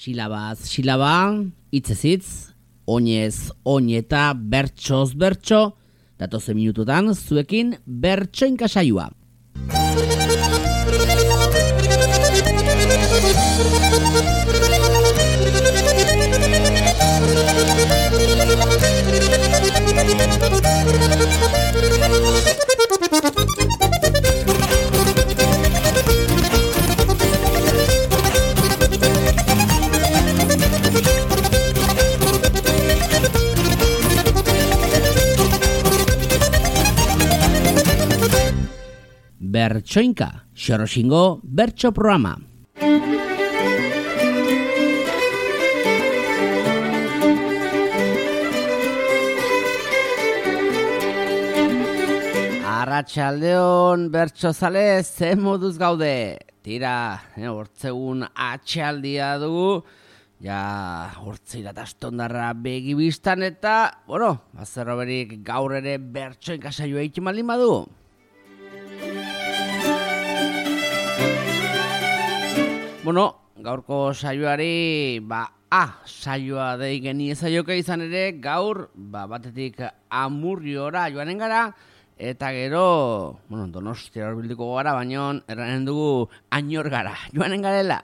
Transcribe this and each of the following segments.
Silabaz silaba, hitzez hitz, oinez oineta, bertsoz bertso, datozen minututan zuekin bertsoinka saioa. Bertsoinka, Xoroxingo bertso programa. Arratsaldeon bertsozale, ze moduz gaude? Tira, hortzegun atxaldia dugu, ja hortzeira tastondarra begibistan eta, bazerro berik gaur ere bertsoinka saioa egin baldin badu. Gaurko saioari, saioa dei geniezaioke izan ere, gaur, batetik Amurriora joanen gara, eta gero, Donostia horbilduko gara, baino erranen dugu Añorgara, joanen garela.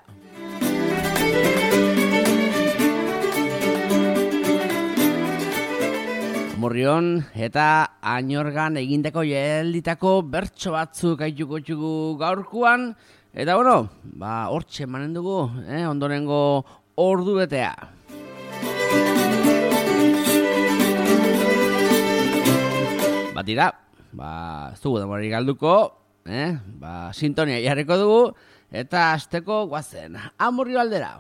Amurrion eta Añorgan egindako jelditako bertso batzuk aituko txugu gaurkuan, eta hortxe emanen dugu, ondorengo ordu betea. Batira, ez dugu demorari galduko, sintonia jarriko dugu, eta hasteko guazen, Amurrio aldera.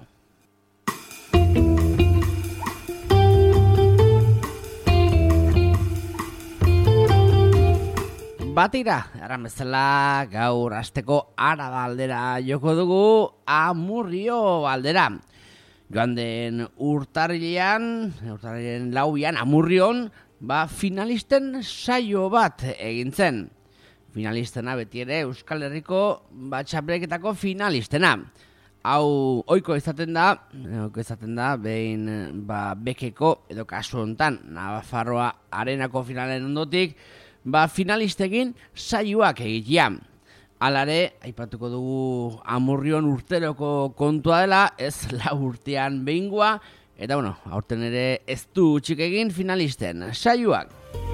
Batira, eran bezala gaur hasteko Araba aldera joko dugu Amurrio aldera. Joan den urtarrilean 4 Amurrion, finalisten saio bat egin zen. Finalistena beti ere Euskal Herriko txapelketako finalistena. Hau ohiko izaten da behin Bekeko edo kasu hontan Nafarroa Arenako finalen ondotik finalistekin saioak egitea. Halare, aipatuko dugu Amurrion urteroko kontua dela, ez 4 urtean behingoa, eta aurten ere ez du utzik egin finalisten saioak.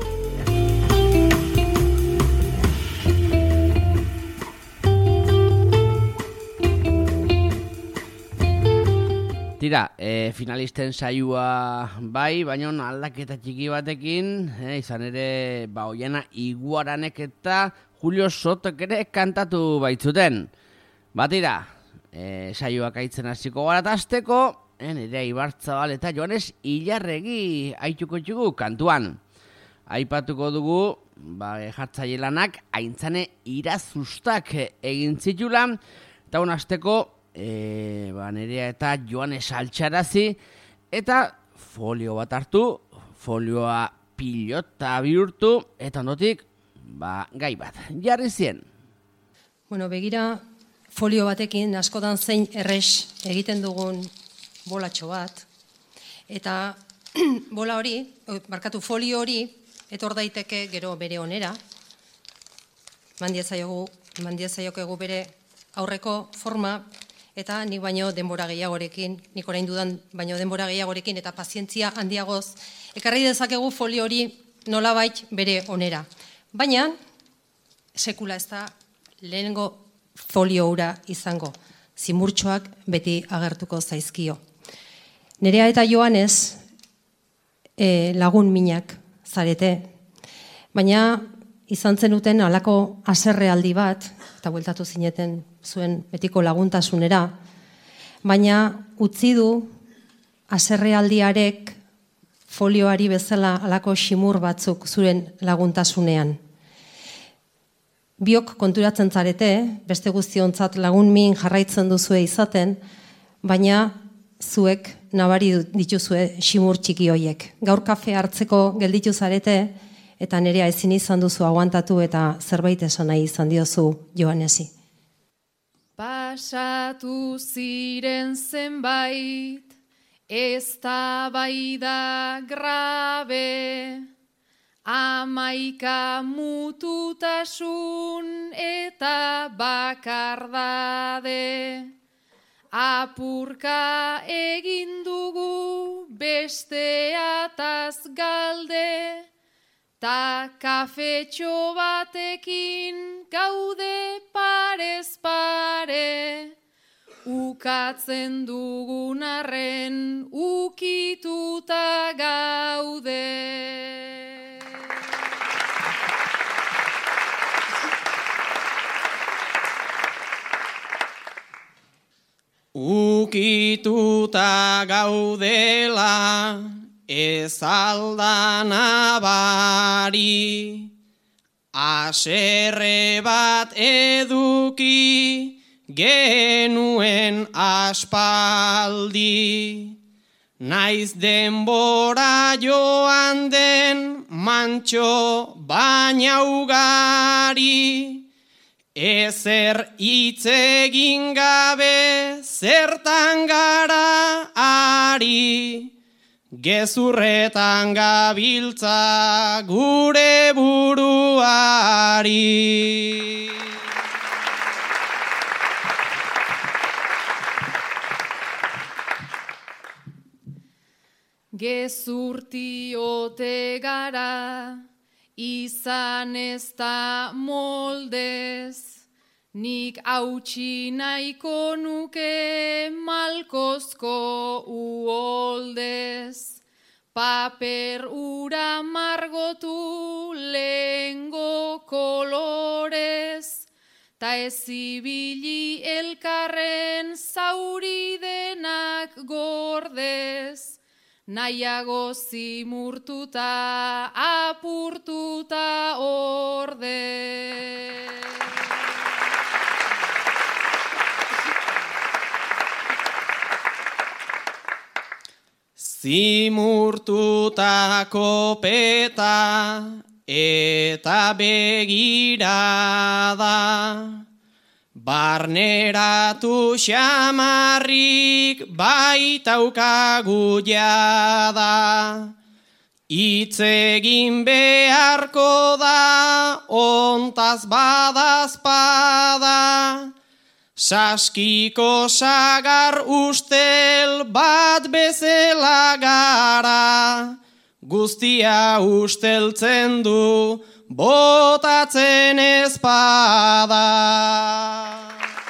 Tira, finalisten saioa baina aldaketa txiki batekin, izan ere Oiana Iguaranek eta Julio Sotok ere kantatu baitzuten. Batira, saioak aitzen hasiko gara tasteko, Nerea Ibarzabal eta Joanes Ilarregi aituko txugu kantuan. Aipatuko dugu, jartzaile lanak Aintzane Irazustak egin zitula, eta hasteko, Nerea eta Joanes Altxarazi, eta folio bat hartu, folioa pilota bihurtu, eta ondotik, gai bat, jarri zien. Begira, folio batekin askotan zein errex egiten dugun bolatxo bat, eta folio hori, etor daiteke gero bere onera, mandiezaiokegu bere aurreko forma, eta nik baino denbora gehiagorekin, nik orain dudan baino denbora gehiagorekin, eta pazientzia handiagoz, ekarri dezakegu folio hori nolabait bere onera. Baina, sekula ez da lehenengo folio hura izango, zimurtxoak beti agertuko zaizkio. Nerea eta Joanes lagun minak zarete, baina izan zenuten halako haserrealdi bat, eta bueltatu zineten zuen betiko laguntasunera, baina utzi du haserrealdiarek folioari bezala halako ximur batzuk zuren laguntasunean. Biok konturatzen zarete, beste guztiontzat lagun min jarraitzen duzue izaten, baina zuek nabari dituzue ximur txiki hoiek. Gaur kafe hartzeko gelditu zarete, eta Nerea ezin izan duzu aguantatu eta zerbait esan nahi izan diozu Joanesi. Pasatu ziren zenbait, eztabaida grabe, 11 mututasun eta bakardade. Apurka egin dugu besteataz galde, ta kafetxo batekin gaude parez pare, ukatzen dugun arren ukituta gaude. Ukituta gaudela ez aldan abari, haserre bat eduki genuen aspaldi. Naiz denbora joan den mantxo baina ugari, ezer hitz egin gabe zertan gara ari, gezurretan gabiltza gure buruari. Gezurtiote gara, izan ez da moldez, nik hautsi nahiko nuke malkozko uholdez. Paper ura margotu lehengo kolorez, ta ez ibili elkarren zauri denak gordez. Nahiago zimurtuta, apurtuta orde. Zimurtutako peta eta begirada, barneratu xamarrik baitaukagu jada. Hitz egin beharko da, ontaz badazpada, saskiko sagar ustel bat bezala gara, guztia usteltzen du botatzen ezpada.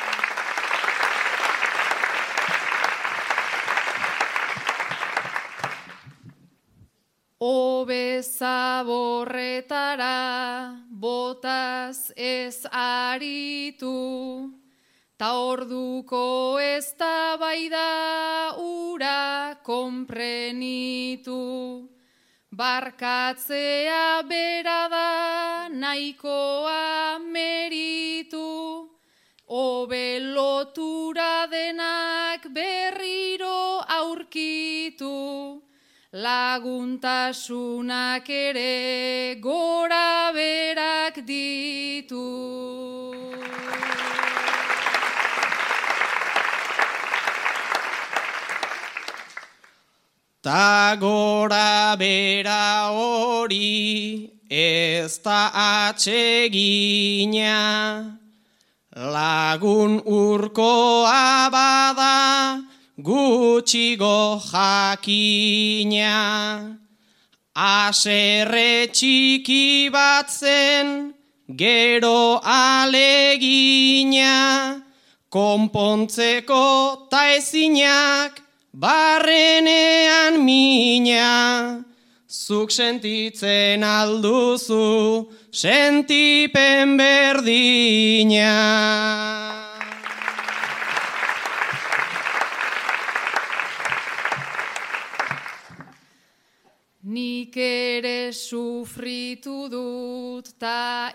Obe zaborretara botaz ez aritu, ta orduko eztabaida ura konprenitu. Barkatzea bera da nahikoa meritu, hobe lotura denak berriro aurkitu, laguntasunak ere gora berak ditu. Ta gora bera hori ez da atsegina, lagun urkoa bada gutxigo jakina. Haserre txiki bat zen gero alegina, konpontzeko ta ezinak barrenean mina. Zuk sentitzen alduzu sentipen berdina. Nik ere sufritu dut ta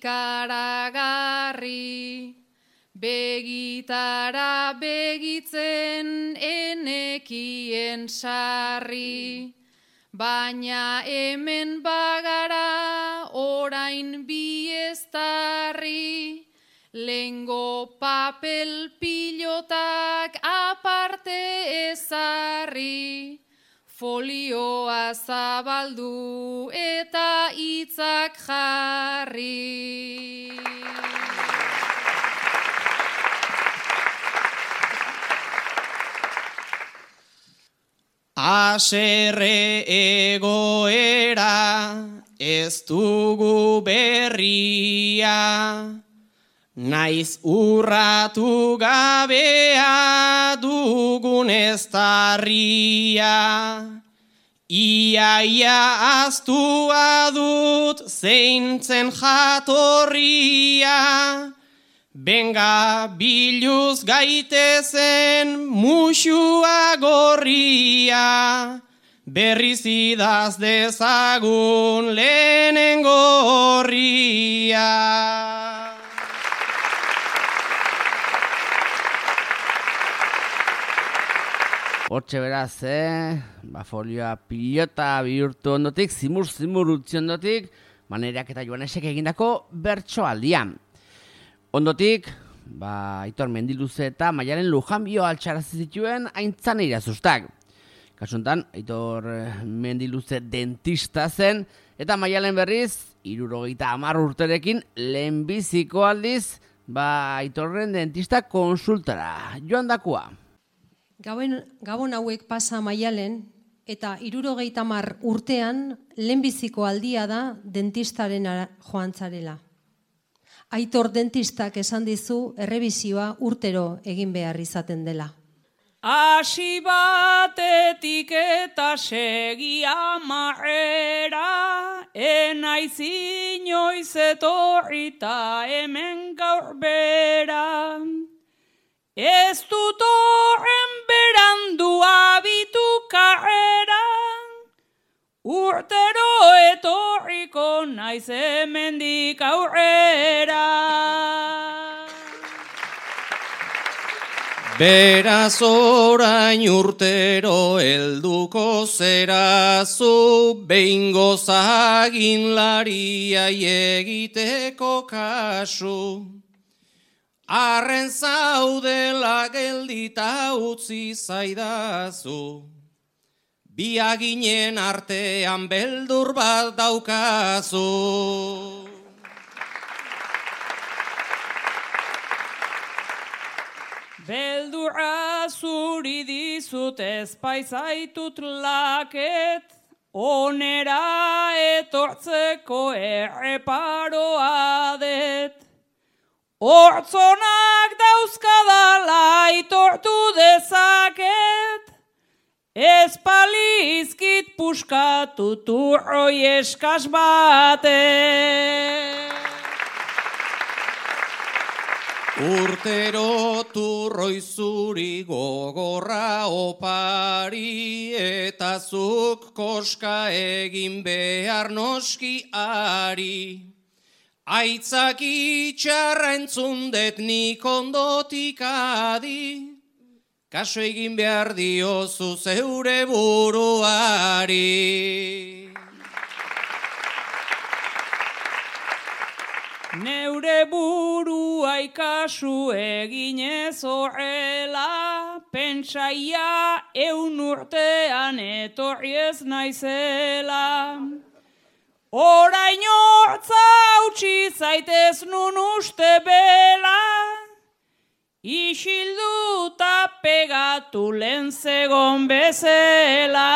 ikaragarri, begitara begitzen enekien sarri, baina hemen bagara orain bieztarri, Lengo papel pilotak aparte ezarri, folioa zabaldu eta hitzak jarri. Haserre egoera ez dugu berria, naiz urratu gabea dugun eztarria. Iaia aztua dut zeintzen jatorria, benga biluz gaitezen musua gorria, berriz idaz dezagun lehenengo horria. Hortxe beraz, folioa pilota bihurtu ondotik, zimur utzi ondotik, Manerak eta Joanesek egindako bertsoaldian. Ondotik, Aitor Mendiluze eta Maialen Lujanbio altxarazi zituen Aintzane Irazustak. Kasuntan, Aitor Mendiluze dentista zen, eta Maialen berriz, 70 urterekin lehenbiziko aldiz, Aitorren dentista konsultara joandakoa. Gabon hauek pasa Maialen, eta 70 urtean lehenbiziko aldia da dentistaren joan zarela. Aitor dentistak esan dizu errebisioa urtero egin behar izaten dela. Hasi batetik eta segi amarrera, enaiz inoiz etorrita hemen gaur bera. Ez dut horren berandu abitu karrera, urtero etorriko naiz hemendik aurrera. Beraz orain urtero helduko zerazu, behingo zaginlariai egiteko kasu. Arren zaudela geldita utzi zaidazu, biaginen artean beldur bat daukazu. Beldurra zuri dizut ezpaizaitut laket, onera etortzeko erreparoa det. Hortzonak dauzkadala aitortu dezaket, ez palizkit puskatu turroi eskas batek. Urtero turroi zuri gogorra opari, eta zuk koska egin behar noski ari. Aitzak itxarra entzundet nik ondotik adi, kaso egin behar diozu zeure buruari. Neure burua ikasu eginez horrela, pentsaia 100 urtean etorri ez naizela. Orain hortza hautsi zaitez nun uste bela, isilduta pegatu lehen zegon bezela.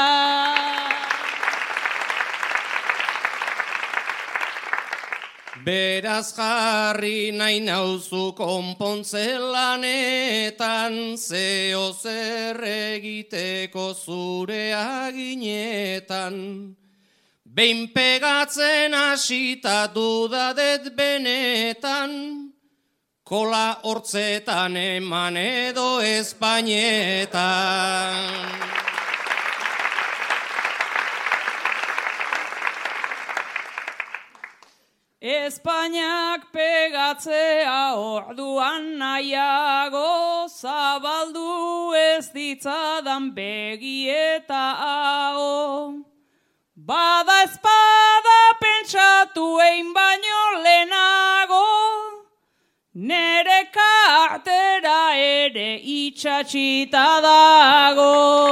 Beraz jarri nahi nauzu konpontzelanetan, zeo zer egiteko zure aginetan. Behin pegatzen hasita dudadet benetan, kola hortzetan eman edo Espainetan. Espainiak pegatzea orduan nahiago, zabaldu ez ditzadan begi eta aho. Bada espada pentsatu egin baino lehenago, nere kartera ere itxatxita dago.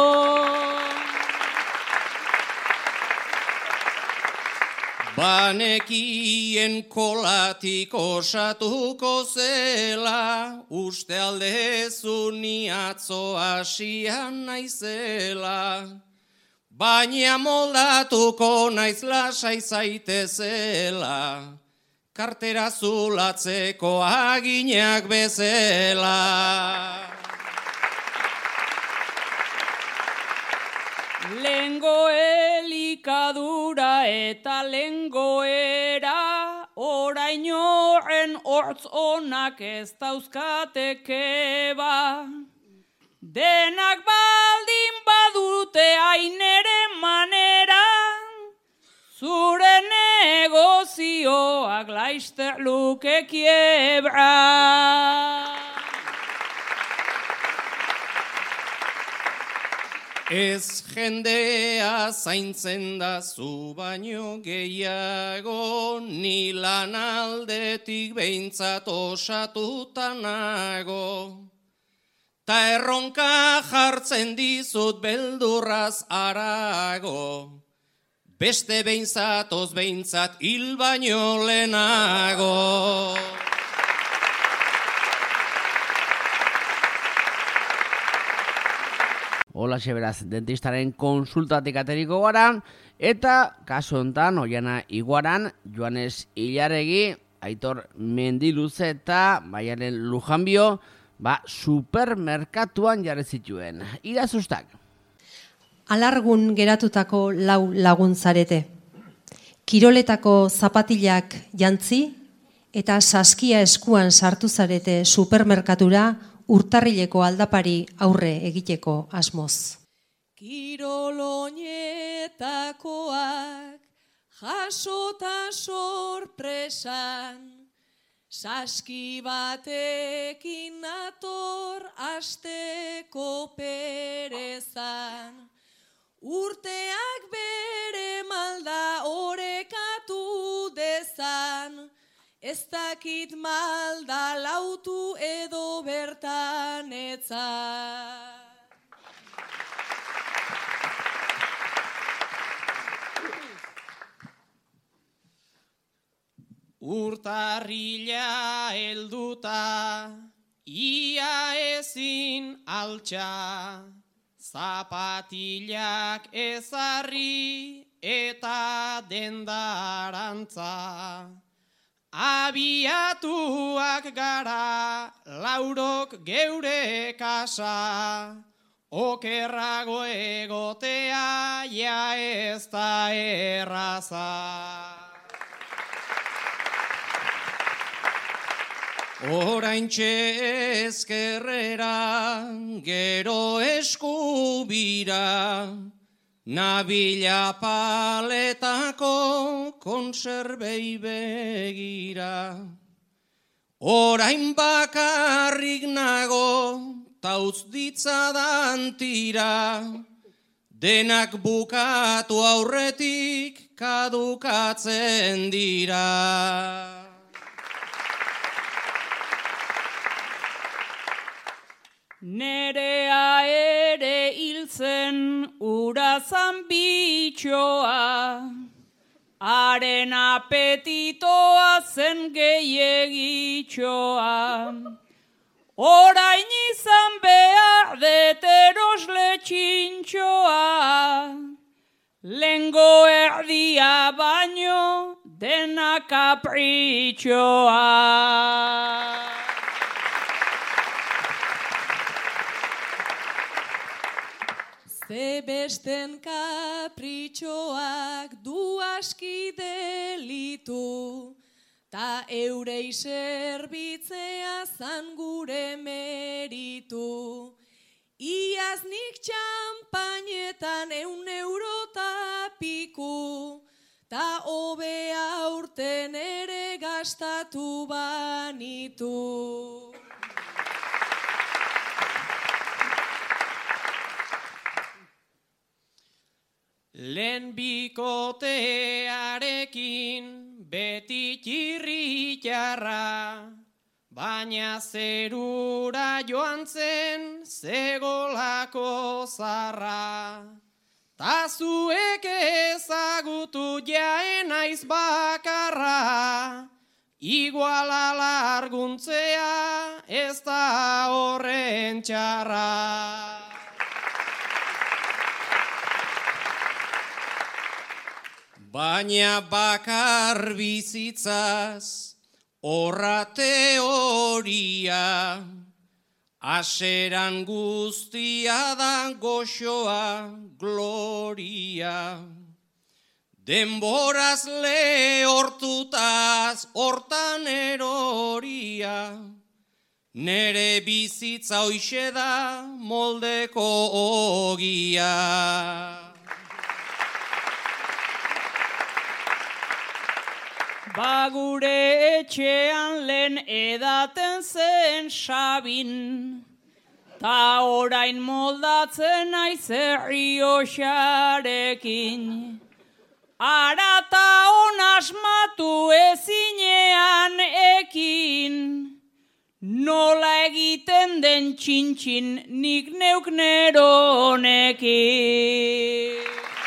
Banekien kolatik osatuko zela, uste aldezu ni atzo hasian naizela. Baina moldatuko naiz lasai zaitezela, kartera zulatzeko aginak bezala. Lengo elikadura eta lengoera, orainoen hortz onak ez dauzkateke ba. Denak baldin badute ainere manera, zure negozioak laizter luke kiebra. Ez jendea zaintzen da zu baino gehiago, ni lan aldetik behintzat osatuta nago. Ta erronka jartzen dizut beldurraz arago, beste behintzatoz behintzat hil baino lehenago. Hola, beraz, dentistaren konsultatik ateriko gara, eta kasu hontan, Oiana Iguaran, Joanes Ilaregi, Aitor Mendiluze eta Maialen Lujanbio, supermerkatuan jarri zituen. Irazustak. Alargun geratutako lau laguntzarete. Kiroletako zapatilak jantzi eta saskia eskuan sartu zarete supermerkatura urtarrileko aldapari aurre egiteko asmoz. Kiroloñetakoak jasota sorpresan, saski batekin nator asteko perezan. Urteak bere malda orekatu dezan, ez dakit malda lautu edo bertan etzan. Urtarrila helduta, ia ezin altxa, zapatilak ezarri eta dendarantza. Abiatuak gara, laurok geure kasa, okerrago egotea ja ez da erraza. Oraintxe ezkerrera, gero eskubira, nabila paletako konserbei begira. Orain bakarrik nago, tauz ditzadan tira, denak bukatu aurretik kadukatzen dira. Nerea ere hiltzen urazan bitxoa, haren apetitoa zen gehiegitxoa. Orain izan behar deterosle txintxoa, lengo erdia baino dena kapritxoa. Ze besten kapritxoak du aski delitu, ta eurei zerbitzea zan gure meritu. Iaz nik txampainetan 100 eurota piku, ta hobea urten ere gastatu banitu. Lehen bikotearekin beti txirritxarra, baina baina zerura joan zen zegolako zarra. Ta zuek ezagutu jaen naiz bakarra, iguala larguntzea ez da horren txarra. Baina bakar bizitzaz horra teoria, aseran guztia da goxoa gloria. Denboraz lehortutaz hortan eroria, nere bizitza hoixe da moldeko ogia. Ba gure etxean lehen edaten zen Sabin, ta orain moldatzen naiz Errioxarekin. Ara ta on asmatu ezinean ekin, nola egiten den txintxin nik neuk neronekin.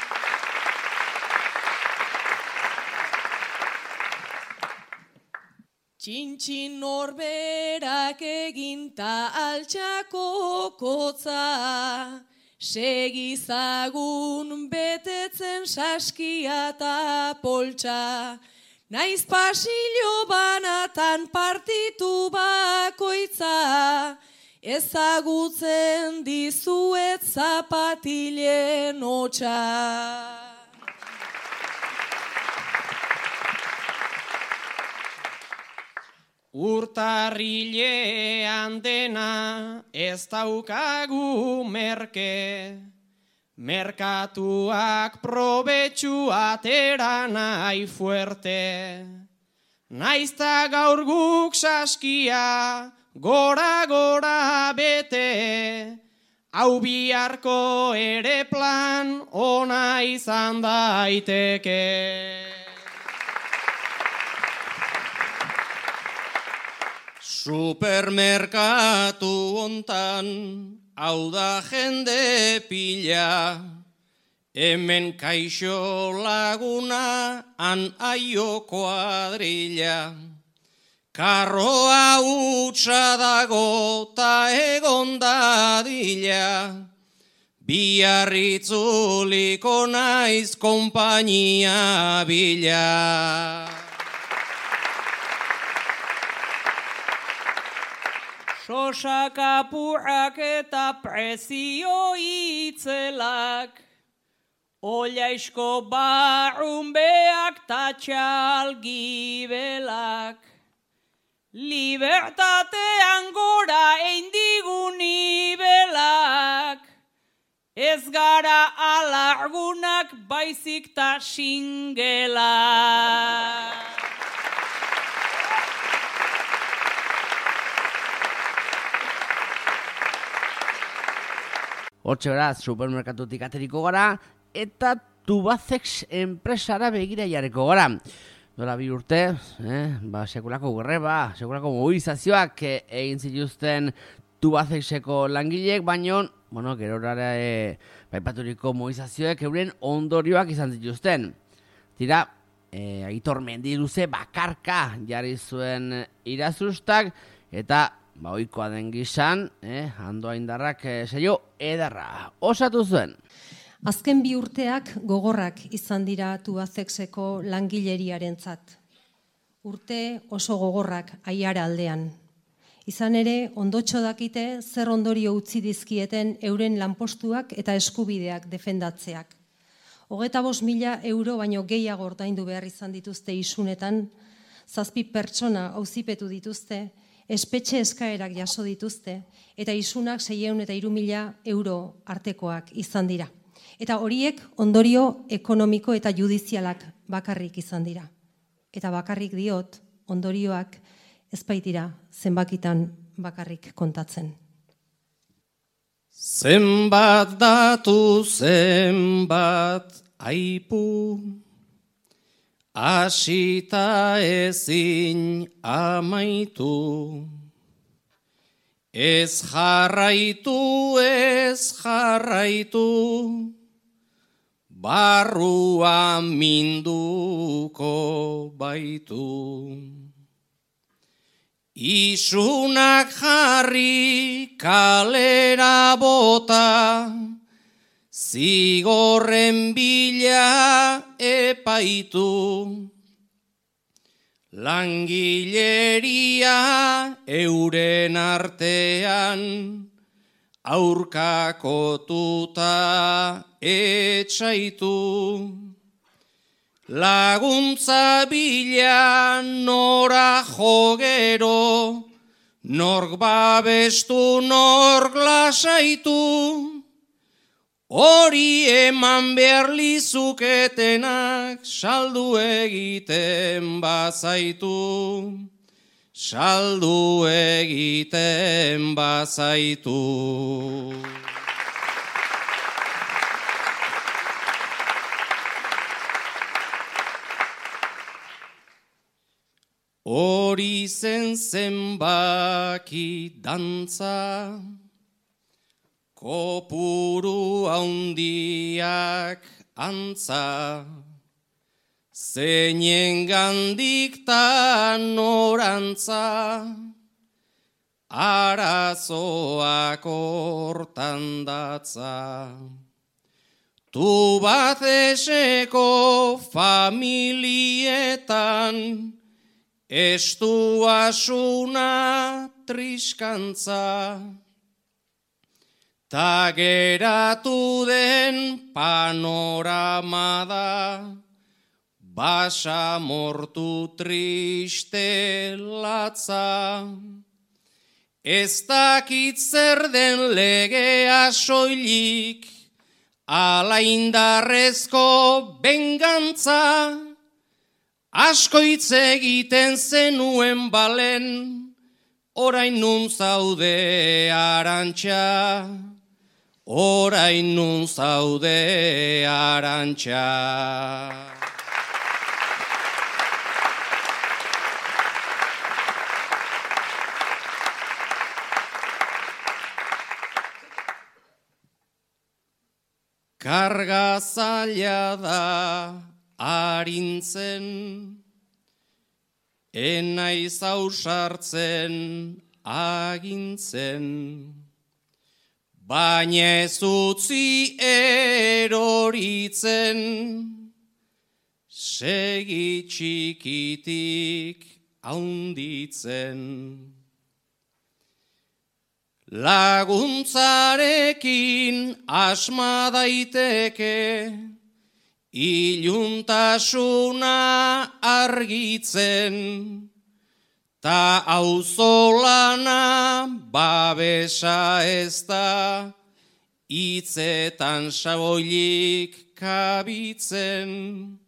Txintxin norberak egin ta altxako kotza, segizagun betetzen saskia ta poltsa, naiz pasillo banatan partitu bakoitza, ezagutzen dizuet zapatilen hotsa. Urtarrilean dena ez daukagu merke, merkatuak probetxu atera nahi fuerte. Naizta gaur guk saskia gora bete, hau biharko ere plan ona izan daiteke. Supermerkatu hontan, hau da jende pila, hemen kaixo laguna, han aio kuadrilla. Karroa utsa dago ta egon dadila, bihar itzuliko naiz konpainia bila. Sosak apurrak eta prezio itzelak, Ollaisko barrunbeak ta txalgibelak, libertatean gora eindigun ibelak, ez gara alargunak baizik ta singelak. Hortxe beraz, supermerkatutik ateriko gara, eta Tubacex enpresara begira jarriko gara. Dola bi urte, sekulako greba, sekulako mobilizazioak egin zituzten Tubacexeko langileek, baino, gerora baipaturiko mobilizazioek euren ondorioak izan zituzten. Tira, Aitor Mendiluze bakarka jarri zuen irazustak, eta ohikoa den gizan, Andoa Indarrak saio edarra osatu zuen. Azken bi urteak gogorrak izan dira Tubacexeko langileriarentzat. Urte oso gogorrak aiara aldean. Izan ere, ondotxo dakite zer ondorio utzi dizkieten euren lanpostuak eta eskubideak defendatzeak. 25.000 euro baino gehiago ordaindu behar izan dituzte isunetan, 7 pertsona auzipetu dituzte, espetxe eskaerak jaso dituzte, eta isunak 600 eta 3.000 euro artekoak izan dira. Eta horiek ondorio ekonomiko eta judizialak bakarrik izan dira. Eta bakarrik diot, ondorioak ez baitira zenbakitan bakarrik kontatzen. Zenbat datu, zenbat aipu, asita ezin amaitu. Ez jarraitu, barruan minduko baitu. Isunak jarri kalera bota, zigorren bila epaitu. Langileria euren artean, aurkakotuta etxaitu. Laguntza bila nora jogero, nork babestu nork lasaitu. Hori eman behar lizuketenak saldu egiten bazaitu. Saldu egiten bazaitu. Hori zenbaki dantza, kopuru haundiak antza, zeinen gandik ta norantza, arazoak hortan datza. Tu bat eseko familietan, estuasuna triskantza. Ta geratu den panorama da, basa mortu triste latza. Ez dakit zer den legea soilik, ala indarrezko bengantza. Asko hitz egiten zenuen balen, orain nun zaude Arantxa. Orain nun zaude Arantxa. Karga zaila da arintzen, enaiz ausartzen agintzen. Baina ez utzi eroritzen, segi txikitik haunditzen. Laguntzarekin asma daiteke, iluntasuna argitzen. Ta auzolana babesa ez da, hitzetan saboilik kabitzen.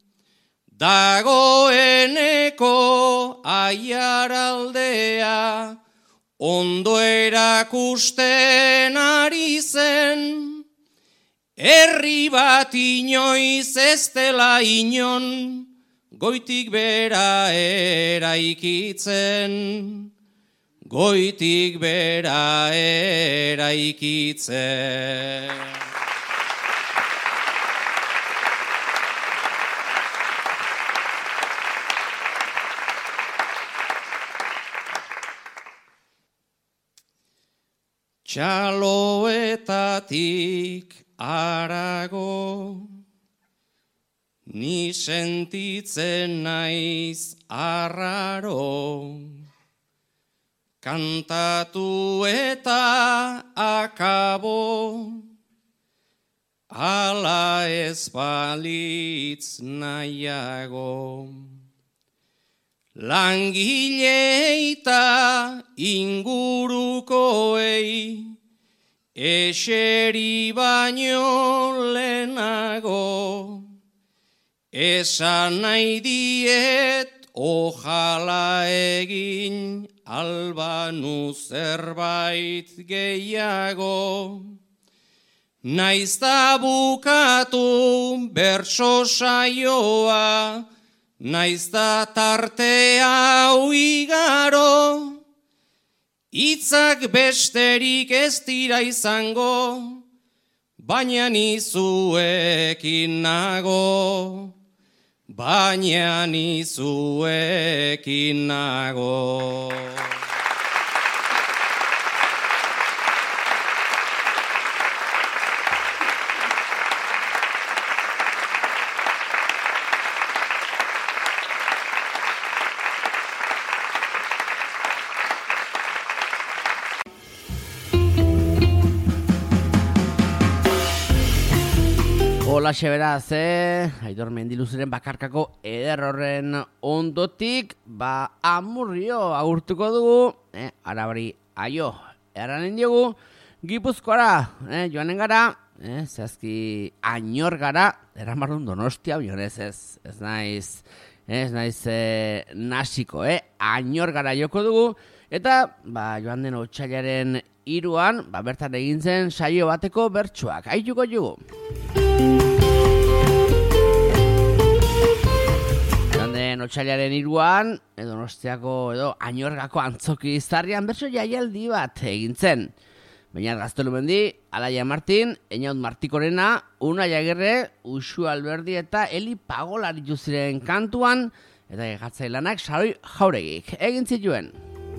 Dagoeneko aiaraldea, ondo erakusten ari zen. Herri bat inoiz ez dela inon, goitik bera eraikitzen, goitik bera eraikitzen. Txaloetatik arago, ni sentitzen naiz arraro, kantatu eta akabo, ala ez balitz nahiago. Langilei eta ingurukoei, eseri baino lehenago, esan nahi diet ojala egin albanu zerbait gehiago. Naiz da bukatu bertso saioa, naiz da tarte hau igaro, Hitzak besterik ez dira izango, baina ni zuekin nago. Baina ni zuekin nago. Hola beraz, Aitor Mendiluziren bakarkako eder horren ondotik, Amurrio agurtuko dugu, arabari aio, eranen diogu, Gipuzkoara, joanen gara, zehazki Añor gara, eramarrun Donostia, bionez ez naiz nasiko, Añor gara joko dugu, eta joan den otsailaren 3an, bertan egin zen saio bateko bertsuak, aituko jugu. Otsailaren 3an, Donostiako edo Añorgako antzoki izarrian bertso jaialdi bat egin zen. Baina Gaztelumendi, Alaia Martin, Eñaut Martikorena, Unai Agirre, Uxu Alberdi eta Eli Pagolari ziren kantuan, eta egatzailanak Saroi Jauregik egin zituen.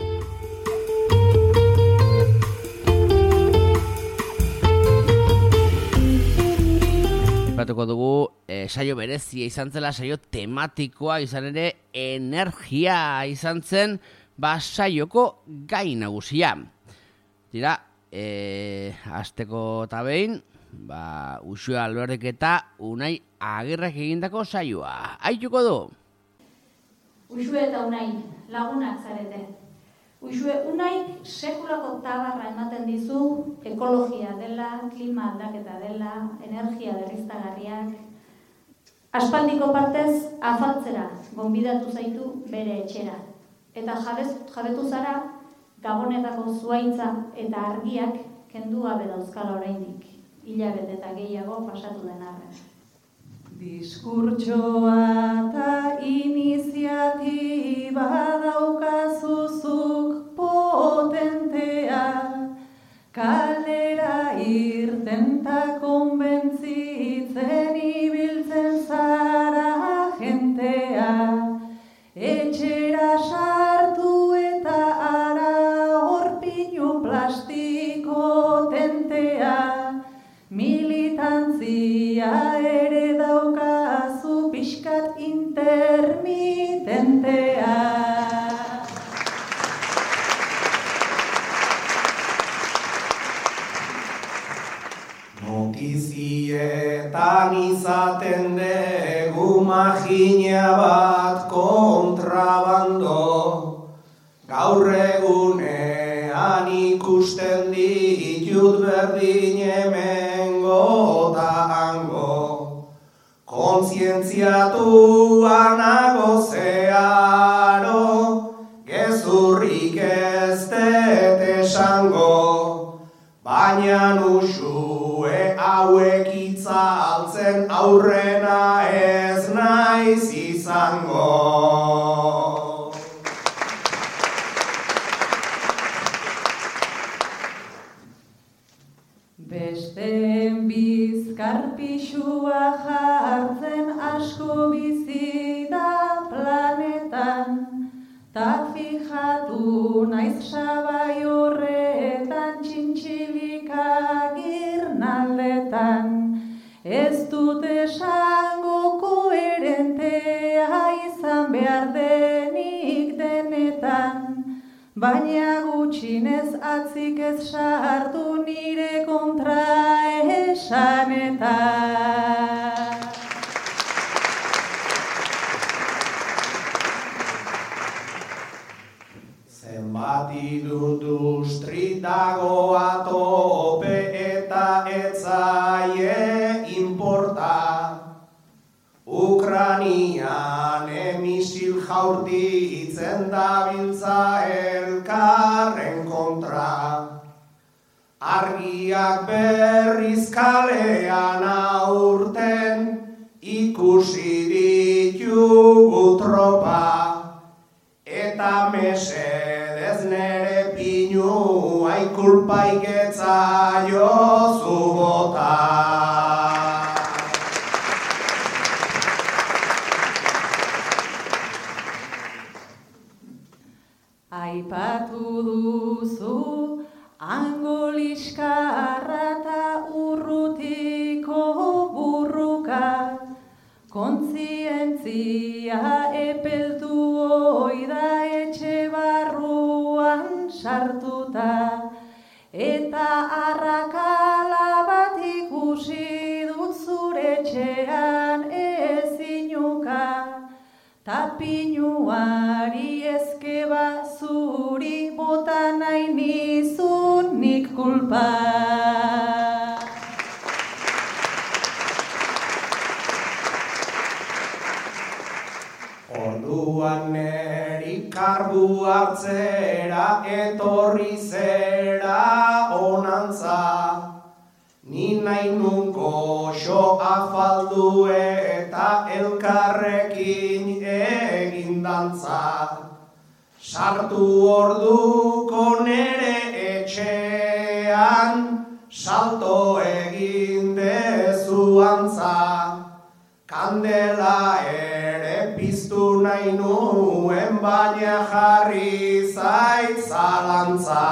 Aipatuko dugu, saio berezia izan zela, saio tematikoa izan ere energia izan zen, saioko gai nagusia. Dira, hasteko eta behin, Uxue Alberdik eta Unai Agirrek egindako saioa. Aituko du? Uxue eta Unai, lagunak zarete. Uxue, Unai sekulako tabarra ematen dizu, ekologia dela, klima aldaketa dela, energia berriztagarriak. Aspaldiko partez, afaltzera gonbidatu zaitu bere etxera. Eta jabetu zara, Gabonetako zuaitza eta argiak kendu gabe dauzkala oraindik. Hilabete eta gehiago pasatu den arren. Diskurtsoa eta iniziatiba daukazuzuk potentea, kalera irten ta konbentzitzen ibiltzen zara jentea, etxera sartu eta ara horpinu plastiko tentea, militantzia ere daukazu pixkat intermitentea. Notizietan izaten dugu magina bat kontrabando, gaur egunean ikusten ditut berdin hemengo da hango, kontzientziatua nago zeharo, gezurrik ez dut esango, baina Uxue hauek itzaltzen aurrena ez naiz izango. Besteen bizkarpixua jartzen asko bizi da planetan, ta fijatu naiz sabai horretan txintxilika girnaldetan, ez dut esango koherentea izan behar denik denetan, baina gutxinez atzik ez sartu nire kontra esanetan. Zenbat industri dago atope eta etzaie inporta, Ukranian emisil jaurtitzen dabiltza elkarren kontra, argiak berriz kalean aurten ikusi ditugu tropa, eta mesedez nere pinu kulpaik etzaiozu bota. Aipatu duzu hango liskarra ta urrutiko burruka, kontzientzia epeltu oida etxe barruan sartuta, eta arrakala bat ikusi dut zure etxean ezinuka, ta pinuari ezkeba zuri bota nahi nizun nik kulpa. Orduan neri kargu hartzera etorri zera onantza, ni nahi nun goxo afaldu eta elkarrekin egin dantza. Sartu orduko nere etxean, salto egin dezu antza, kandela ere piztu nahi nuen, baina jarri zait zalantza.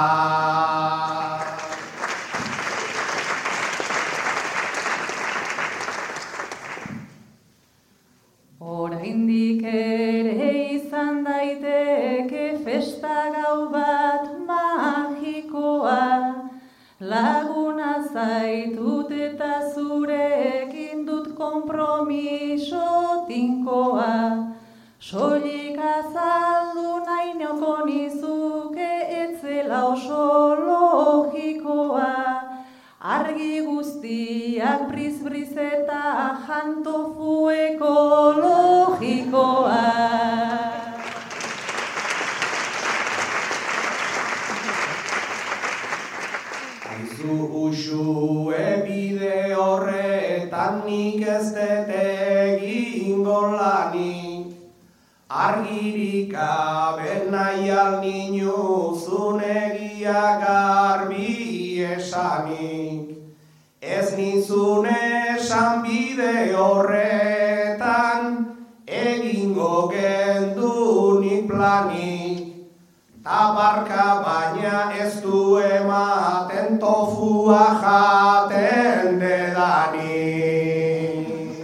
Oraindik ere izan daiteke festa gau bat magikoa, laguna zaitut eta zurekin dut konpromiso tinkoa. Soilik azaldu nahi neoko nizuke etzela oso logikoa, argi guztiak briz-briz eta jantofu ekologikoa. Aizu usue bide horretan nik ez dut egingo lanik, argirik gabe nahi alninu zunegia garbi esanik. Ez nizun esan bide horretan egingo gendunik planik, tabarka baina ez du ematen tofua jaten dedanik.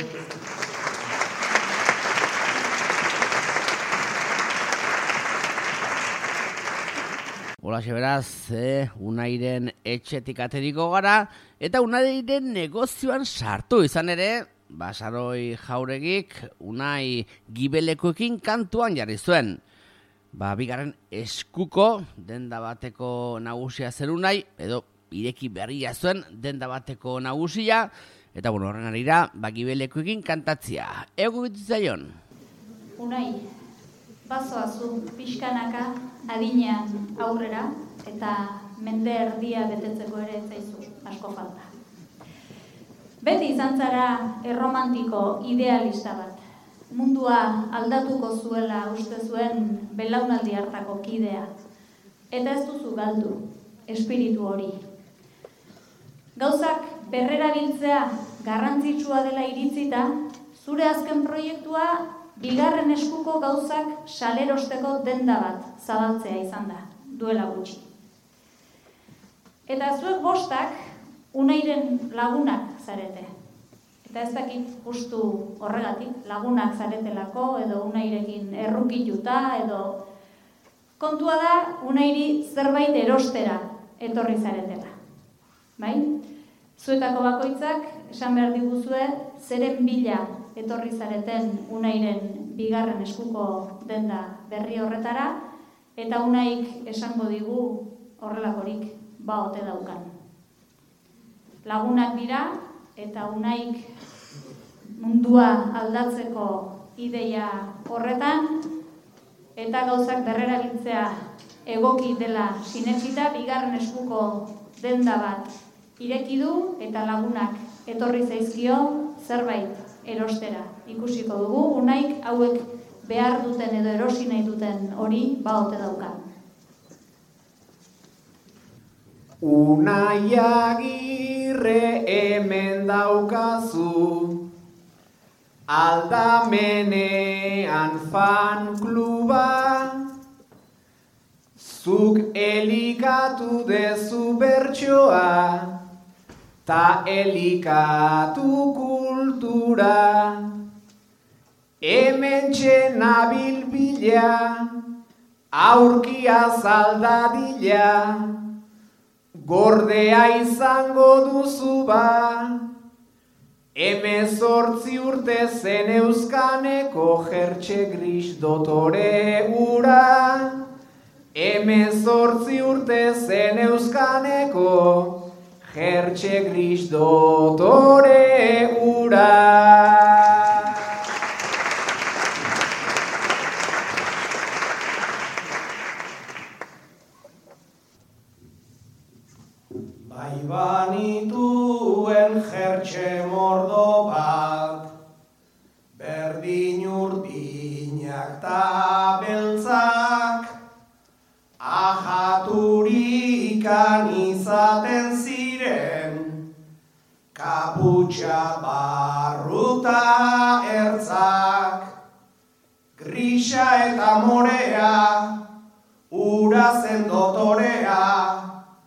Holaxe beraz, Unairen etxetik ateriko gara, eta Unairen negozioan sartu izan ere, Basaroi Jauregik Unai gibelekoekin kantuan jarri zuen. Bigarren eskuko denda bateko nagusia zen Unai, edo ireki berria zuen denda bateko nagusia, eta horren arira, gibelekoekin kantatzia. Ego bitzaion? Unai, bazoazu pixkanaka adinean aurrera, eta mende erdia betetzeko ere zaizu asko falta. Beti izan zara erromantiko idealista bat. Mundua aldatuko zuela uste zuen belaunaldi hartako kidea. Eta ez duzu galdu, espiritu hori. Gauzak berrerabiltzea garrantzitsua dela iritzita, zure azken proiektua bigarren eskuko gauzak salerosteko denda bat zabaltzea izan da, duela gutxi. Eta zuek bostak Unairen lagunak zarete. Eta ez dakit justu horregatik lagunak zaretelako edo Unairekin errukituta edo kontua da Unairi zerbait erostera etorri zaretela. Bai? Zuetako bakoitzak esan behar diguzue zeren bila etorri zareten Unairen bigarren eskuko denda berri horretara, eta Unaik esango digu horrelakorik ote daukan. Lagunak dira, eta Unaik mundua aldatzeko ideia horretan, eta gauzak berrerabiltzea egoki dela sinetsita, bigarren eskuko denda bat ireki du, eta lagunak etorri zaizkio zerbait erostera. Ikusiko dugu, Unaik hauek behar duten edo erosi nahi duten hori ote daukan. Unai Agirre hemen daukazu, Aldamenean fan kluba, zuk elikatu dezu bertsoa, ta elikatu kultura, hemen txenabil bila, aurkia zaldadila, gordea izango duzu ba, 18 urte zen euskaneko jertxe gris dotore ura, 18 urte zen euskaneko jertxe gris dotore ura. Bai banituen jertxe mordo bat, berdin urdinak ta beltzak, ajaturikan izaten ziren, kaputxa barruta ertzak, grisa eta morea, ura zen dotorea,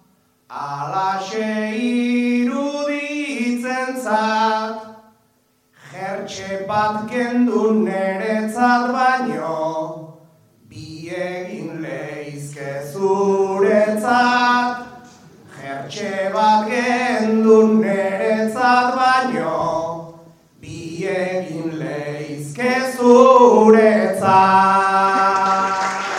alaxe iruditzen zat, jertxe bat kendu neretzat baino, bi egin leizke zuretzat, jertxe bat kendu neretzat baino, bi egin leizke zuretzat.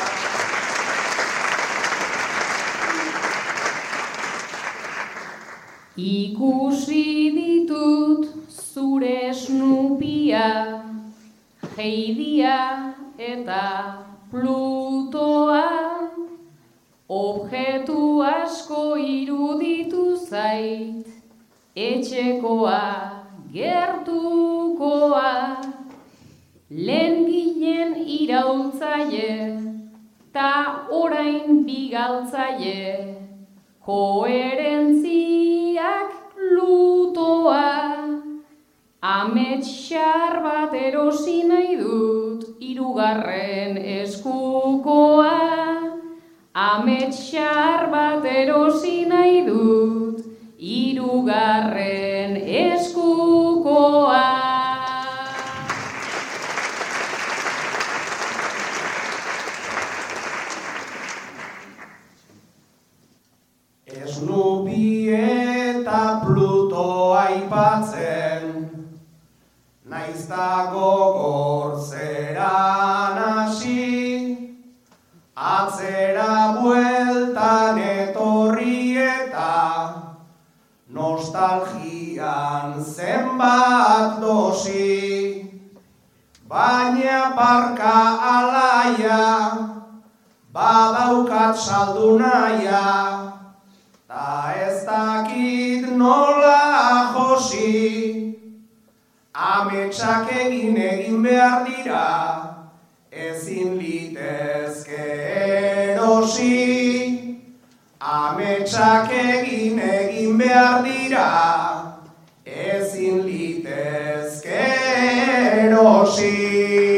Ikusi ditut zure Snupia, Heidia eta Plutoa, objektu asko iruditu zait, etxekoa, gertukoa, lehen ginen iraultzaile, ta orain bigaltzaile, koherentziak lutoa, amets xar bat erosi nahi dut, hirugarren eskukoa, amets xar bat erosi nahi dut, hirugarren eskukoa. Snoopy eta Pluto aipatzen, naizta gogor zeran hasi, atzera bueltan etorri eta nostalgian zenbat dosi, baina barka alaia, badaukat saldu naia, ta ez dakit nola josi, ametsak egin behar dira, ezin litezke erosi, ametsak egin behar dira, ezin litezke erosi.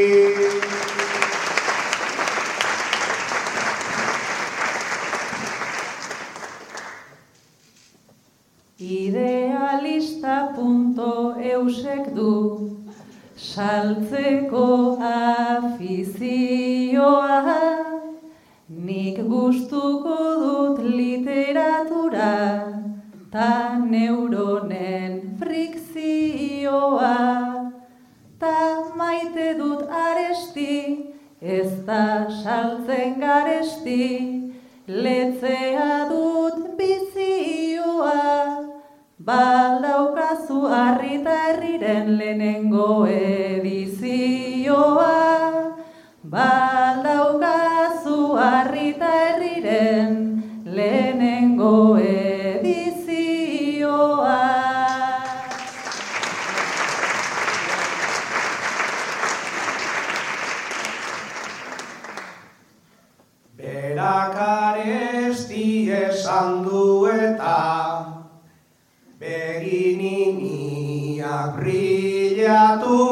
Idealista.eusek du saltzeko afizioa, nik gustuko dut literatura ta neuronen frikzioa, ta maite dut aresti, ez da saltzen garesti, letzea dut bizioa, badaukazu Harri ta Herriren lehenengo edizioa, badaukazu Harri ta Herriren lehenengo edizioa. Berak aresti esan duen bilatu,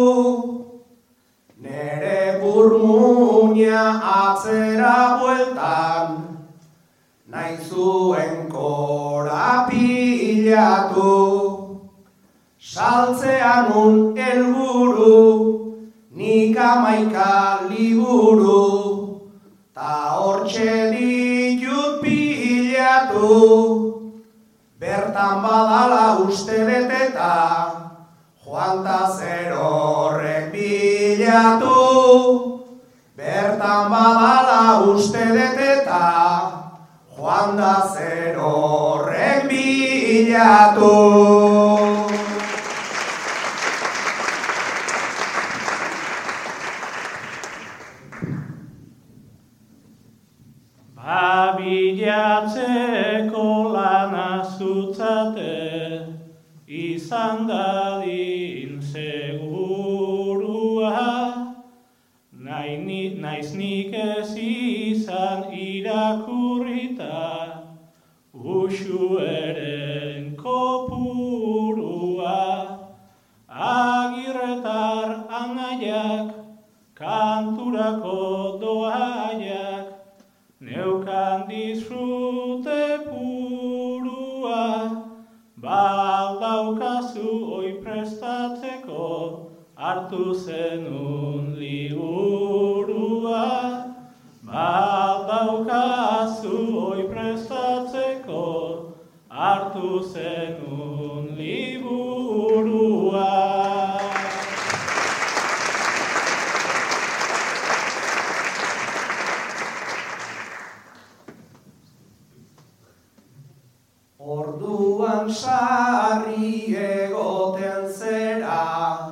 nere burmuina atzera bueltan, nahi zuen korapilatu. Saltzean un helburu, nik 11 liburu, ta hortxe ditut pilatu. Bertan badala uste beteta, joan ta zer horrek bilatu. Bertan badala uste beteta, joan da zer horrek bilatu. Bilatzeko lana zutzate, izan dadin segurua, naiz nik ez izan irakurrita, uxueren kopurua. Agirretar anaiak, kanturako doaiak, neukan disfrute purua, baldaukazu oi prestatzeko, hartu zenun liburua. Baldaukazu oi prestatzeko, hartu zenun liburua. Orduan sarri egoten zera,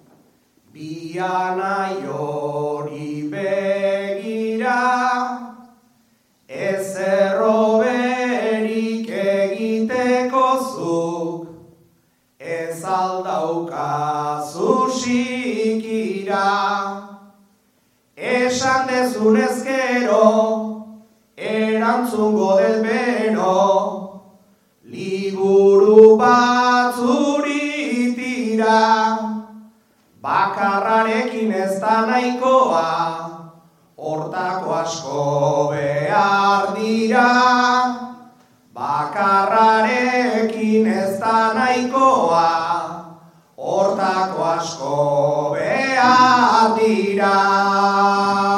bianai hori begira, ez erroberik egiteko zuk, ez aldaukazu sikira. Esan dezunez gero, erantzungo dut bero, liburu batzuri tira, bakarrarekin ez da nahikoa, hortako asko behar dira. Bakarrarekin ez da nahikoa, hortako asko behar dira.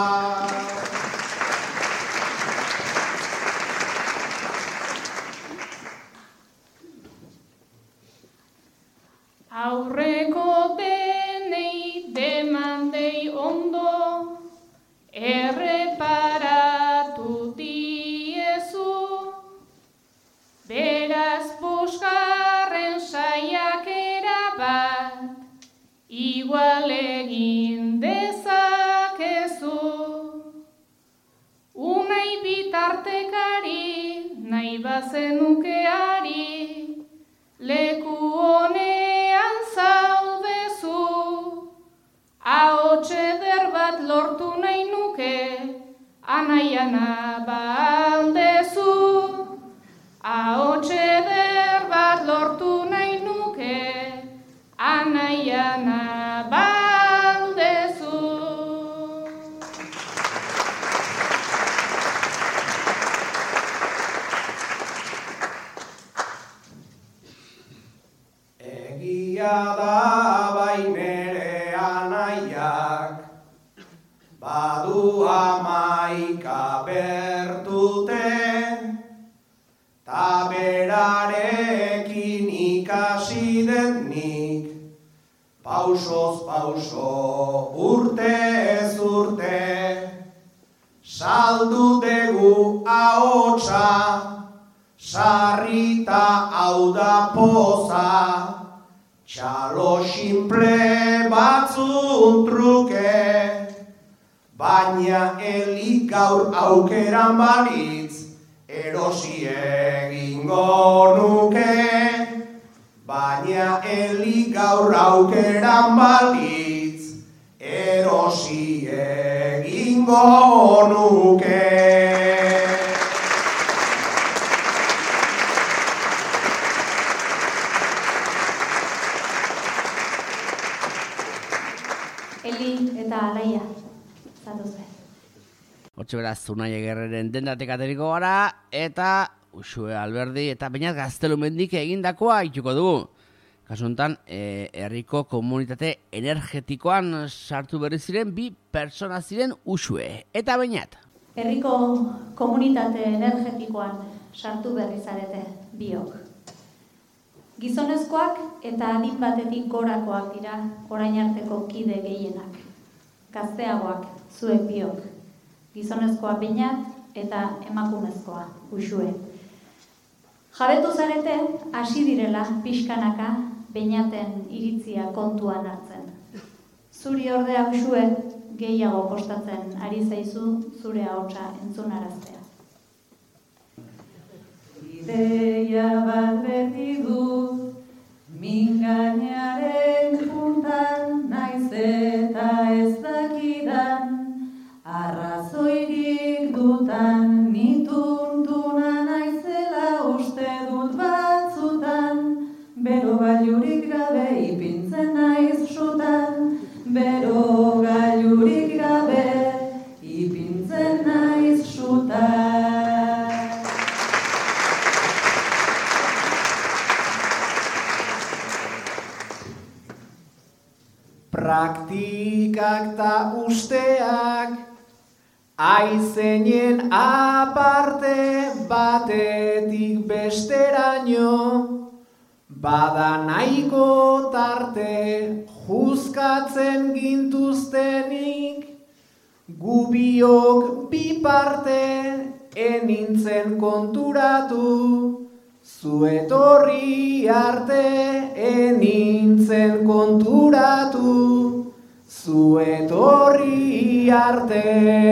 Aurreko denei demandei ondo, erreparatu diezu, beraz bosgarren saiakera bat, igual egin dezakezu. Unai bitartekari, nahi bazenukeari, leku honean zaudezu. Ahots eder bat lortu nahi nuke, anaiana baldezu. Ahots eder bat lortu nahi nuke, anaiana baldezu. Egia da bai nere anaiak, badu 11 bertute, ta berarekin ikasi dut nik, pausoz pauso urtez urte. Saldu dugu ahotsa, sarrita hau da poza, txalo simple batzun truke, baina elik gaur aukeran balitz, erosi egingo nuke. Baina elik gaur aukeran balitz, erosi egingo nuke. Eli eta Alaia, zatuzte. Hortxe beraz, Unai Egerreren dendatik ateriko gara, eta Uxue Alberdi eta Beñat Gaztelumendik egindakoa ituko dugu. Kasu honetan, herriko komunitate energetikoan sartu berri ziren 2 pertsona ziren Uxue eta Beñat. Herriko komunitate energetikoan sartu berri zarete biok. Gizonezkoak eta adin batetik gorakoak dira orain arteko kide gehienak. Gazteagoak zuek biok. Gizonezkoa Beñat eta emakumezkoa Uxue. Jabetu zarete hasi direla pixkanaka Beñaten iritzia kontuan hartzen. Zuri ordea Uxue gehiago kostatzen ari zaizu zure ahotsa entzunaraztea. Ideia bat beti dut, mingainaren puntan, naiz eta ez dakidan, arrazoirik dutan, nituntuna naizela uste dut batzutan, bero gailurik gabe ipintzen naiz sutan, bero gailurik gabe ipintzen naiz sutan. Praktikak ta usteak, aizeinen aparte batetik besteraino, bada nahiko tarte juzkatzen gintuztenik, gubiok bi parte enintzen konturatu, zu etorri arte enintzen konturatu, zu etorri arte.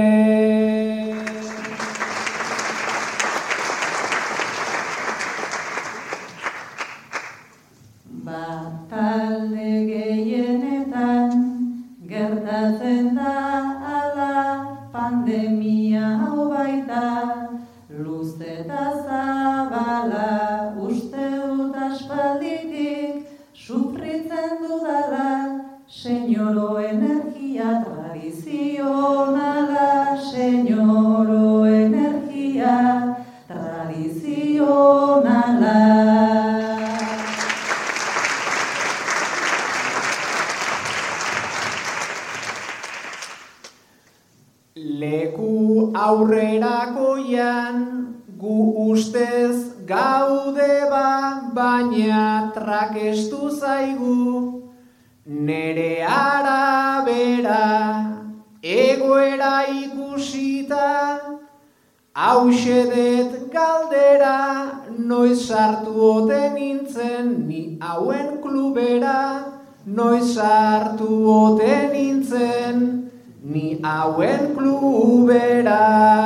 Talde gehienetan gertatzen da ala pandemia hau baita, luze eta zabala uste dut aspalditik sufritzen dudala, señoro energia tradizionala, señoro energia tradizionala. Leku aurrerakoian gu ustez gaude baina trakestu zaigu, nere arabera egoera ikusita, hauxedet galdera noiz sartu ote nintzen ni hauen klubera, noiz sartu ote nintzen ni hauen klubera.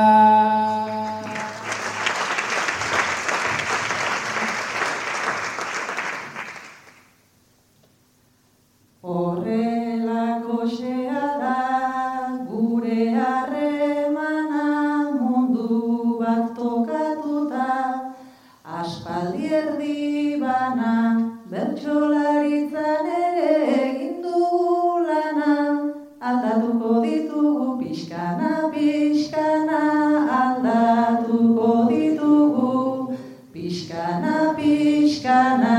Horrelako xea da gure harremana, mundu bat tokatuta, aspaldi erdi bana, bertsolaritzan ere egin dugu lana, aldatuko ditugu pixkana, pixkana, aldatuko ditugu pixkana, pixkana.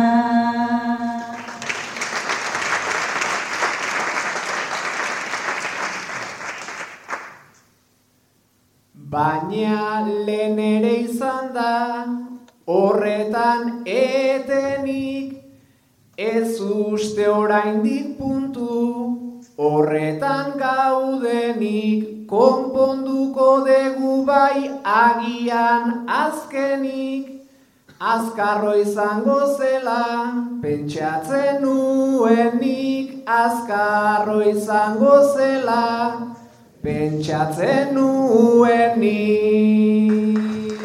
Baina lehen ere izan da, horretan etenik, ez uste oraindik puntu, horretan gaudenik, konponduko dugu bai agian azkenik, azkarro izango zela, pentsatzen nuenik, azkarro izango zela, pentsatzen nuenik.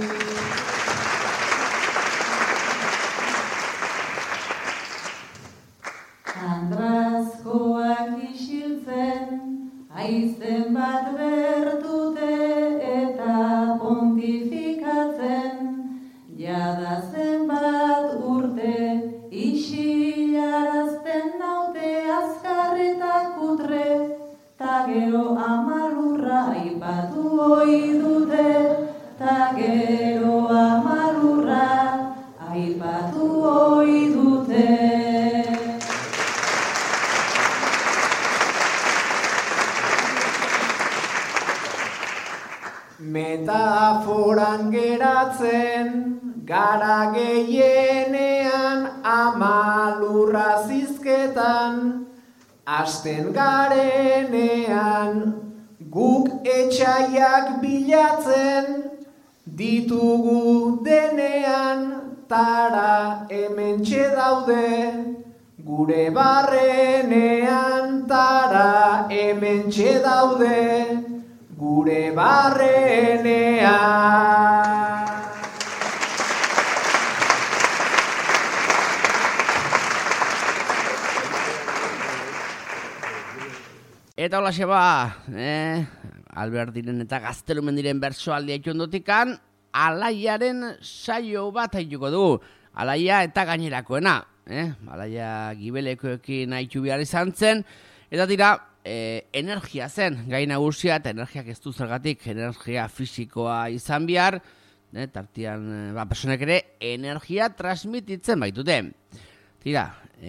Andrazkoak isiltzen, haizen bat bertute eta pontifikatzen, jada zenbat urte isilarazten naute azkar eta kutre, ta gero amalurra aipatu ohi dute, ta gero amalurra aipatu ohi dute. Metaforan geratzen, gara gehienean amalurra zizketan, hasten garenean guk etxaiak bilatzen, ditugu denean tara hementxe daude, gure barrenean tara hementxe daude, gure barrenean. Eta hola xeba, Albertiren eta Gaztelumendiren bertsoaldia ondotikan, Alaiaren saio bat haituko du. Alaia eta gainerakoena. Alaia gibelekoekin haitu behar izan zen. Eta dira, energia zen, gai nagusia, eta energiak ez du zergatik, energia fisikoa izan behar, tartian, personek ere, energia transmititzen baitute. Tira,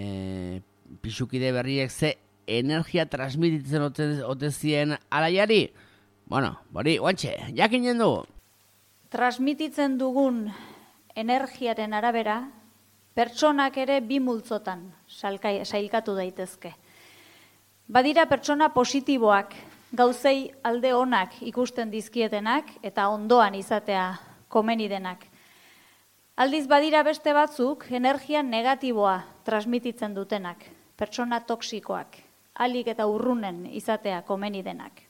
pixukide berriek ze energia transmititzen ote zien Alaiari? Bueno, bori, guantxe, jakinen dugu. Transmititzen dugun energiaren arabera, pertsonak ere bi multzotan sailkatu daitezke. Badira pertsona positiboak, gauzei alde onak ikusten dizkietenak eta ondoan izatea komeni denak. Aldiz badira beste batzuk energia negatiboa transmititzen dutenak, pertsona toksikoak, alik eta urrunen izatea komeni denak.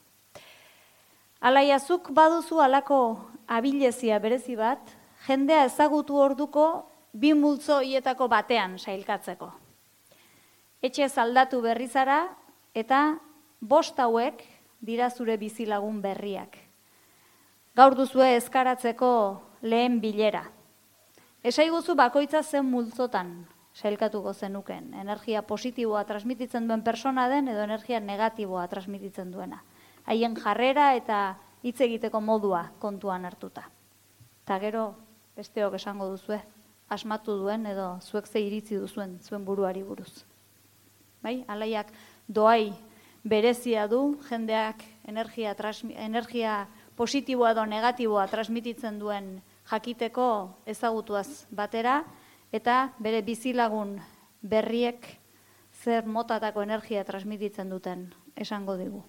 Alaiazuk baduzu alako abilezia berezi bat, jendea ezagutu orduko bi multzo hietako batean sailkatzeko. Etxe aldatu berri zara eta 5 hauek dira zure bizilagun berriak. Gaur duzue eskaratzeko lehen bilera. Esaiguzu bakoitza zen multzotan sailkatuko zenuken. Energia positiboa transmititzen duen persona den edo energia negatiboa transmititzen duena. Haien jarrera eta hitz egiteko modua kontuan hartuta. Ta gero besteok esango duzue, asmatu duen edo zuek ze iritzi duzuen zuen buruari buruz. Bai, Alaiak doai berezia du, jendeak energia positiboa edo negatiboa transmititzen duen jakiteko ezagutuaz batera, eta bere bizilagun berriek zer motatako energia transmititzen duten esango digu.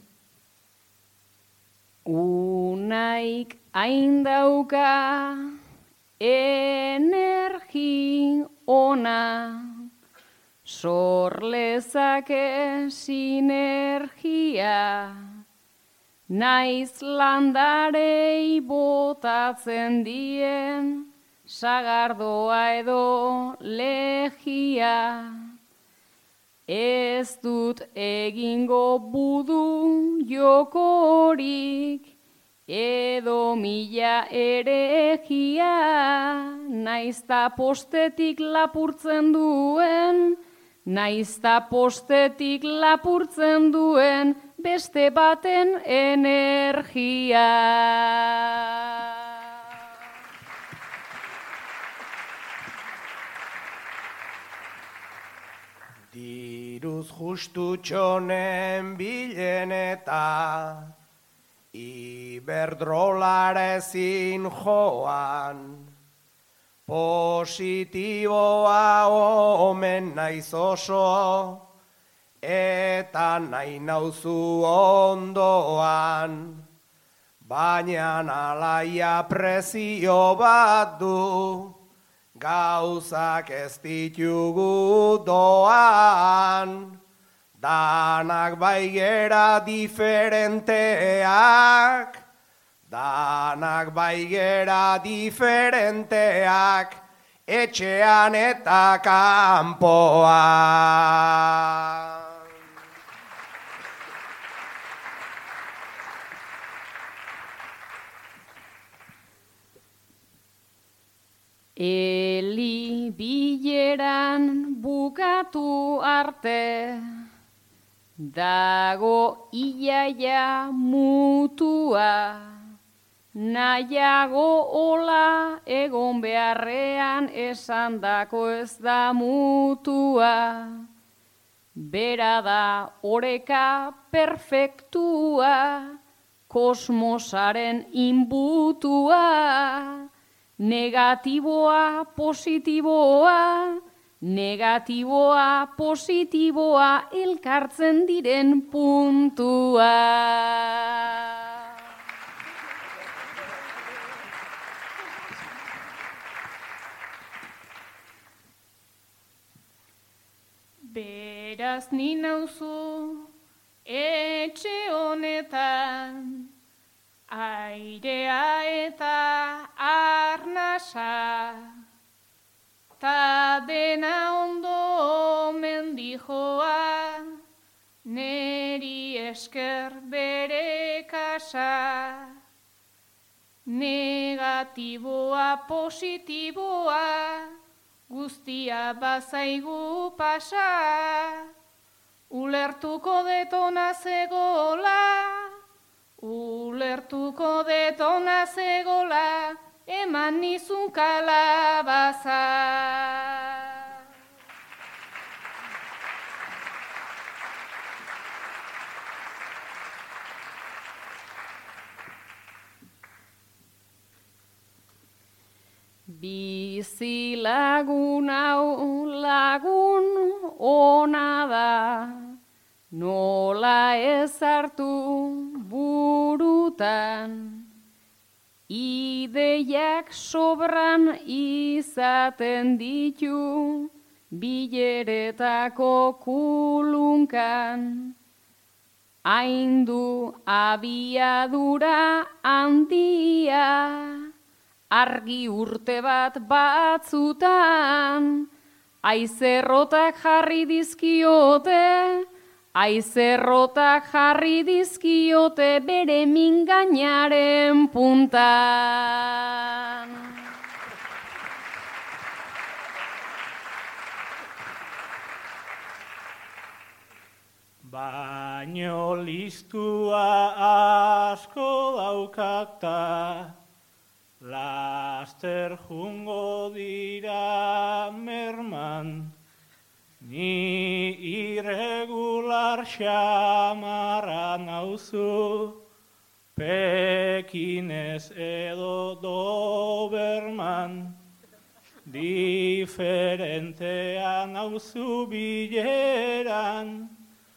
Unaik hain dauka energi ona, sor lezake sinergia, naiz landarei botatzen dien, sagardoa edo legia. Ez dut egingo budu jokorik, edo mila eregia, naizta postetik lapurtzen duen, beste baten energia. Diruz justu txonen bilen eta Iberdrolara ezin joan, positiboa omen naiz oso, eta nahi nauzu ondoan, baina Alaia prezio bat du, gauzak ez ditugu doan, danak baigera diferenteak, etxean eta kanpoan. Eli bileran bukatu arte, dago iaia mutua, nahiago hola egon beharrean esandako ez da mutua. Bera da oreka perfektua, kosmosaren inbutua, negatiboa, positiboa, negatiboa, positiboa, elkartzen diren puntua. Beraz ni nauzu etxe honetan, airea eta arnasa, ta dena ondo mendijoa, neri esker bere kasa. Negatiboa, positiboa, guztia bazaigu pasa. Ulertuko detona zegola, ulertuko detona zegola, eman nizun kalabaza. Bizi lagun hau lagun ona da, nola ez hartu burutan, ideiak sobran izaten ditu bileretako kulunkan, haindu abiadura handia, argi urte bat batzutan, aizerrotak jarri dizkiote, aizerrotak jarri dizkiote bere mingainaren puntan. Baino listua asko daukakta, laster jungo dira merman, ni irregular xamarra nauzu, Pekinez edo Doberman, diferentea nauzu bileran,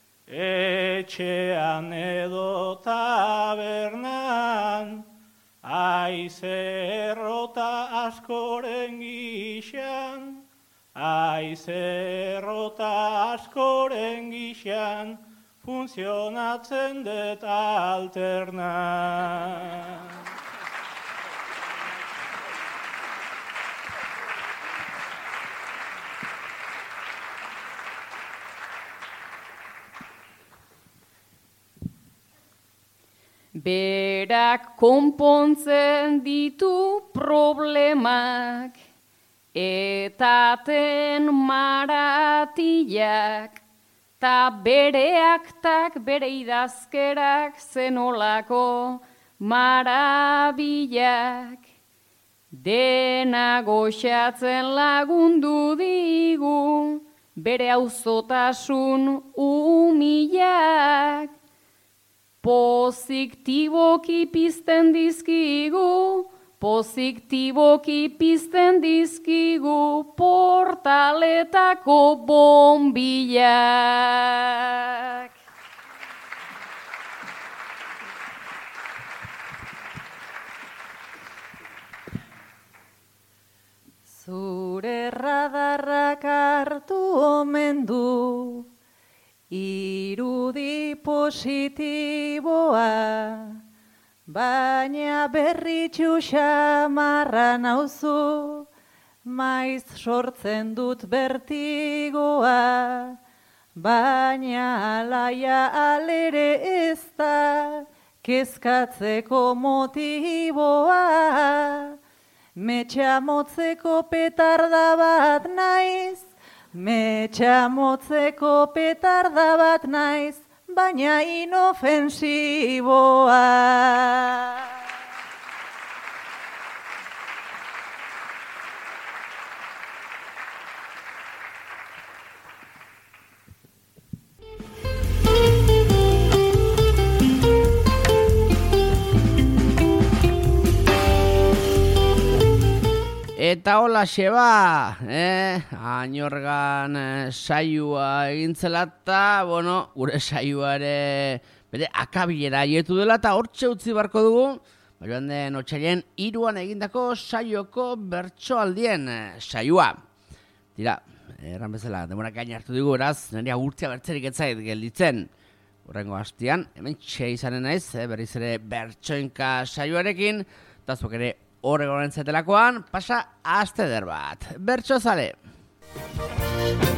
etxean edo tabernan, aizerrota askoren gixan, aizerrota askoren gixan, funtzionatzen dut alternan. Berak konpontzen ditu problemak, etaten maratillak, ta bere aktak, bere idazkerak zenolako marabillak. Dena goxatzen lagundu digu, bere auzotasun umilak. Pozitiboki pizten dizkigu, pozitiboki pizten dizkigu, portaletako bombilak. Zure radarrak hartu omen du, irudi positiboa, baina berritxu xamarra nauzu, maiz sortzen dut bertigoa, baina alaia alere ez da, kezkatzeko motiboa, metxa motzeko petarda bat naiz, metxa motzeko petarda bat naiz, baina inofensiboa. Eta hola xeba, Añorgan saioa egintzela eta, gure saioa ere bere akabilera aietu dela eta hortxe utzi barko dugu, joan den otsailaren 3 egindako saioko bertsoaldien saioa. Tira, erran bezala, denbora gain hartu dugu, eraz, nire agurtzia bertzerik etzait gelditzen. Horrengo hastian, hemen izanen naiz, berriz ere bertsoinka saioarekin, eta zuek ere horregoren zetelakoan, pasa aste eder bat. Bertso zale!